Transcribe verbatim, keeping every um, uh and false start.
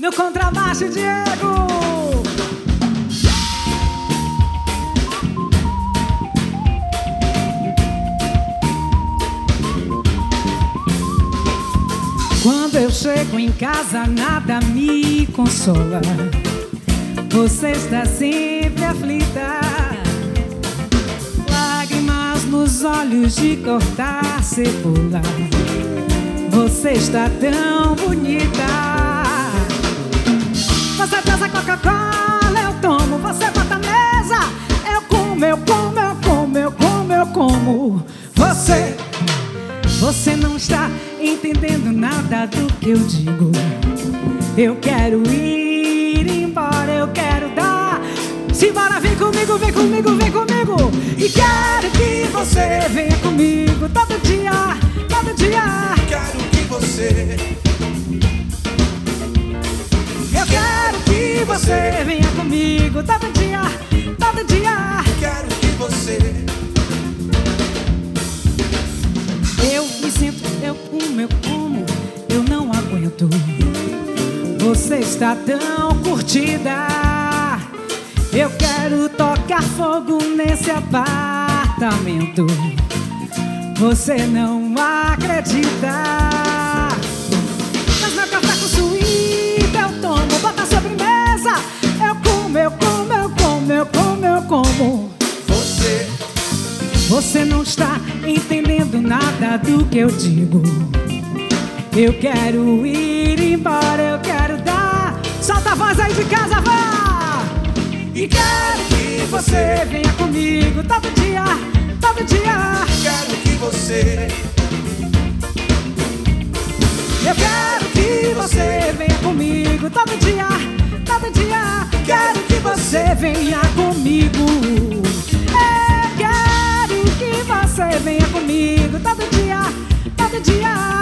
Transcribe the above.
no contrabaixo, Diego. Quando eu chego em casa, nada me consola. Você está sempre aflita, lágrimas nos olhos de cortar cebola. Você está tão bonita. Você traz a Coca-Cola, eu tomo. Você bota a mesa, eu como, eu como, eu como, eu como, eu como. Você, você não está entendendo nada do que eu digo. Eu quero ir embora, eu quero dar. Simbora, vem comigo, vem comigo, vem comigo. E quero que você venha comigo todo dia, todo dia. Quero que você, eu quero que você venha comigo todo dia, todo dia. Quero que você, eu me sinto, eu como, eu como, eu não aguento. Você está tão curtida. Eu quero tocar fogo nesse apartamento. Você não acredita. Mas meu café com suíte eu tomo, bota a sobremesa. Eu como, eu como, eu como, eu como, eu como. você, Você não está entendendo nada do que eu digo. Eu quero ir embora, eu quero dar. Solta a voz aí de casa, vá! E quero que você venha comigo todo dia, todo dia. quero que você, Eu quero que você venha comigo todo dia, todo dia. Quero que você venha comigo. Eu quero que você venha comigo todo dia, todo dia.